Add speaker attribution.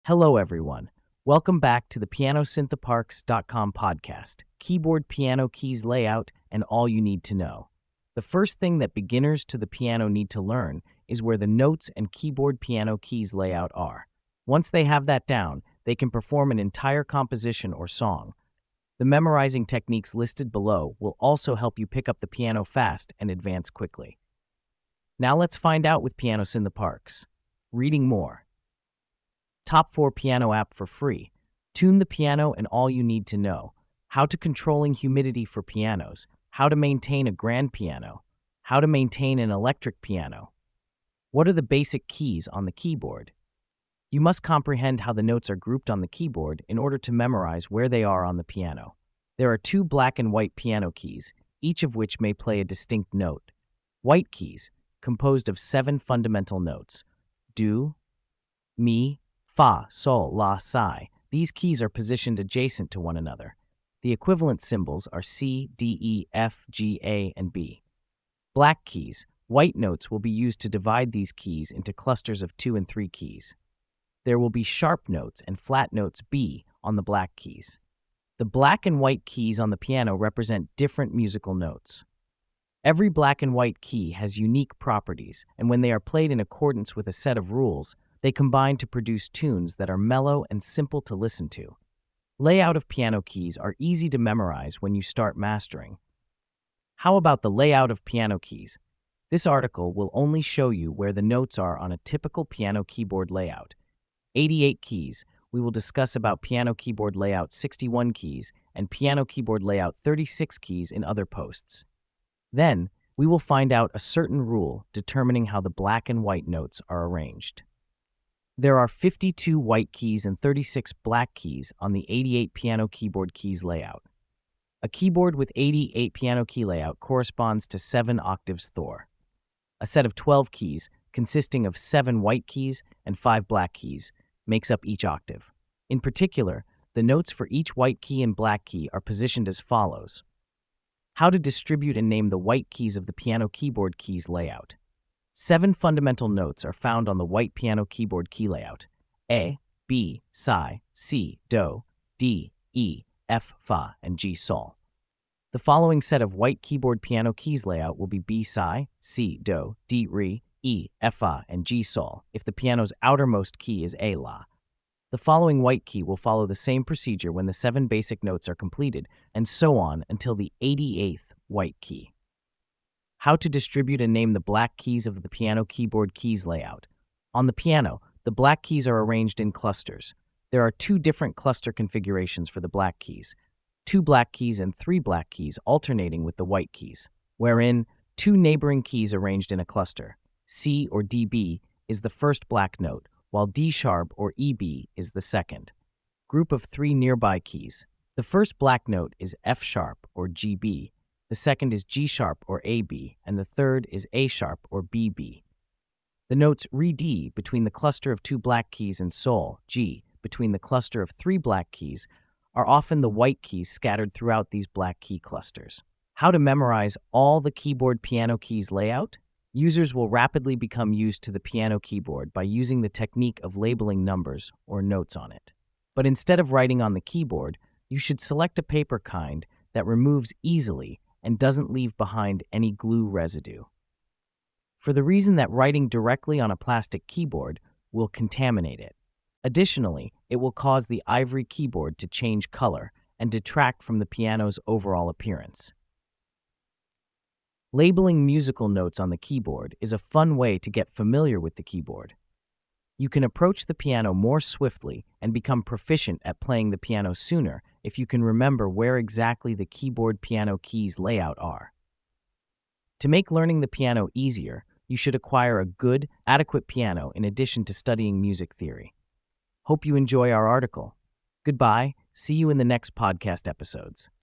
Speaker 1: Hello, everyone. Welcome back to the PianoSynthParks.com podcast, keyboard piano keys layout, and all you need to know. The first thing that beginners to the piano need to learn is where the notes and keyboard piano keys layout are. Once they have that down, they can perform an entire composition or song. The memorizing techniques listed below will also help you pick up the piano fast and advance quickly. Now let's find out with Pianos in the Parks. Reading more. Top 4 piano app for free. Tune the piano and all you need to know. How to controlling humidity for pianos. How to maintain a grand piano. How to maintain an electric piano. What are the basic keys on the keyboard? You must comprehend how the notes are grouped on the keyboard in order to memorize where they are on the piano. There are 2 black and white piano keys, each of which may play a distinct note. White keys, composed of 7 fundamental notes: do, mi, fa, sol, la, si. These keys are positioned adjacent to one another. The equivalent symbols are C, D, E, F, G, A, and B. Black keys, white notes will be used to divide these keys into clusters of 2 and 3 keys. There will be sharp notes and flat notes B on the black keys. The black and white keys on the piano represent different musical notes. Every black and white key has unique properties, and when they are played in accordance with a set of rules, they combine to produce tunes that are mellow and simple to listen to. Layout of piano keys are easy to memorize when you start mastering. How about the layout of piano keys? This article will only show you where the notes are on a typical piano keyboard layout. 88 keys. We will discuss about piano keyboard layout 61 keys and piano keyboard layout 36 keys in other posts. Then, we will find out a certain rule determining how the black and white notes are arranged. There are 52 white keys and 36 black keys on the 88 piano keyboard keys layout. A keyboard with 88 piano key layout corresponds to 7 octaves Thor. A set of 12 keys, consisting of 7 white keys and 5 black keys, makes up each octave. In particular, the notes for each white key and black key are positioned as follows. How to distribute and name the white keys of the piano keyboard keys layout. 7 fundamental notes are found on the white piano keyboard key layout: A, B, si, si, do, D, E, F, fa, and G, sol. The following set of white keyboard piano keys layout will be B, si, do, D, re, E, F, fa, and G, sol if the piano's outermost key is A, la. The following white key will follow the same procedure when the 7 basic notes are completed, and so on until the 88th white key. How to distribute and name the black keys of the piano keyboard keys layout. On the piano, the black keys are arranged in clusters. There are 2 different cluster configurations for the black keys: 2 black keys and 3 black keys alternating with the white keys, wherein 2 neighboring keys arranged in a cluster. C or DB is the first black note, while D sharp or EB is the second. Group of 3 nearby keys. The first black note is F sharp or GB, the second is G sharp or AB, and the third is A sharp or BB. The notes re D between the cluster of 2 black keys and sol, G, between the cluster of 3 black keys, are often the white keys scattered throughout these black key clusters. How to memorize all the keyboard piano keys layout? Users will rapidly become used to the piano keyboard by using the technique of labeling numbers or notes on it. But instead of writing on the keyboard, you should select a paper kind that removes easily and doesn't leave behind any glue residue. For the reason that writing directly on a plastic keyboard will contaminate it. Additionally, it will cause the ivory keyboard to change color and detract from the piano's overall appearance. Labeling musical notes on the keyboard is a fun way to get familiar with the keyboard. You can approach the piano more swiftly and become proficient at playing the piano sooner if you can remember where exactly the keyboard piano keys layout are. To make learning the piano easier, you should acquire a good, adequate piano in addition to studying music theory. Hope you enjoy our article. Goodbye. See you in the next podcast episodes.